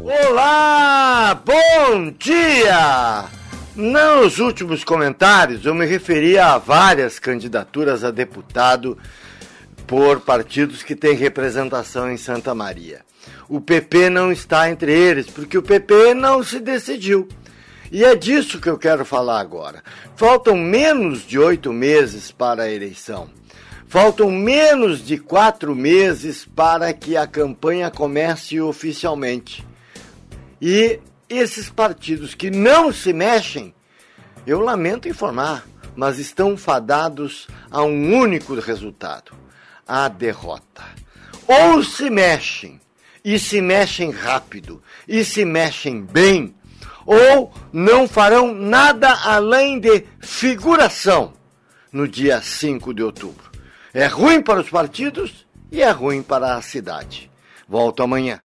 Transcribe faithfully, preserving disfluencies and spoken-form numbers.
Olá, bom dia! Nos últimos comentários eu me referi a várias candidaturas a deputado por partidos que têm representação em Santa Maria. O P P não está entre eles, porque o P P não se decidiu. E é disso que eu quero falar agora. Faltam menos de oito meses para a eleição. Faltam menos de quatro meses para que a campanha comece oficialmente. E esses partidos que não se mexem, eu lamento informar, mas estão fadados a um único resultado: a derrota. Ou se mexem, e se mexem rápido, e se mexem bem, ou não farão nada além de figuração no dia cinco de outubro. É ruim para os partidos e é ruim para a cidade. Volto amanhã.